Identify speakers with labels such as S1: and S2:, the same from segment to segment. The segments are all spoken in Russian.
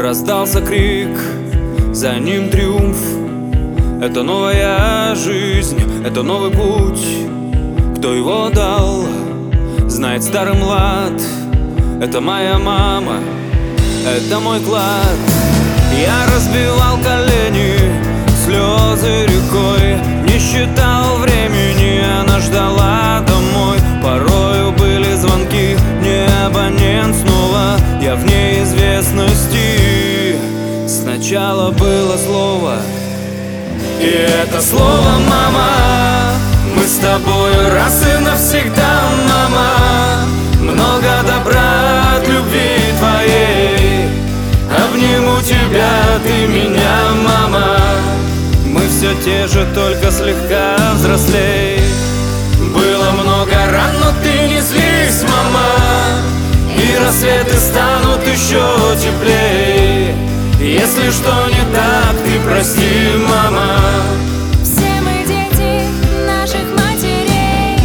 S1: Раздался крик, за ним триумф. Это новая жизнь, это новый путь. Кто его дал, знает старый млад. Это моя мама, это мой клад. Я разбивал колени, слезы рекой. Не считал времени, она ждала домой. Порою были звонки, не абонент снова. Я в неизвестности. Сначала было слово, и это слово «мама». Мы с тобой раз и навсегда, мама. Много добра от любви твоей. Обниму тебя, ты меня, мама. Мы все те же, только слегка взрослей. Было много ран, но ты не злись, мама. И рассветы станут еще теплей. Если что не так, ты прости, мама.
S2: Все мы дети наших матерей.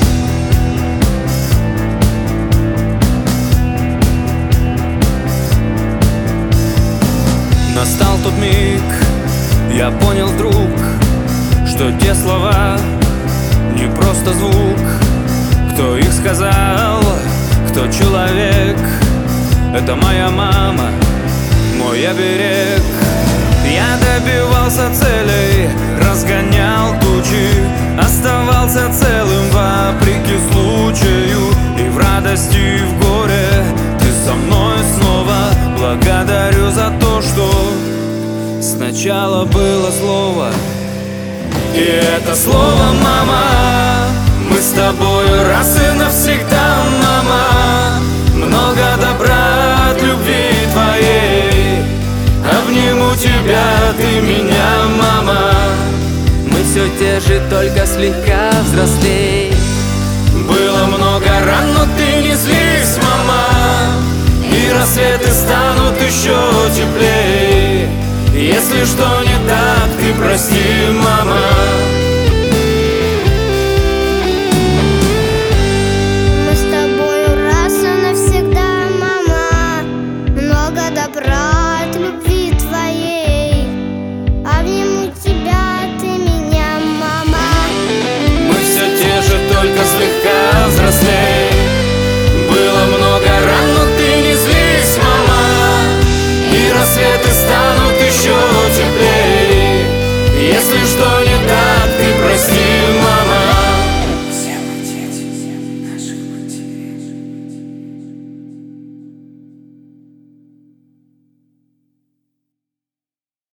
S1: Настал тот миг, я понял вдруг, что те слова не просто звук. Кто их сказал, кто человек? Это моя мама, мой оберег. Я добивался целей, разгонял тучи, оставался целым вопреки случаю. И в радости, и в горе ты со мной снова. Благодарю за то, что сначала было слово, и это слово «мама». Мы с тобой раз и навсегда, мама. Много добра от любви твоей. Обниму тебя, ты меня, мама.
S3: Мы все те же, только слегка взрослей.
S1: Было много ран, но ты не злись, мама. И рассветы станут еще теплее. Если что не так, ты прости, мама.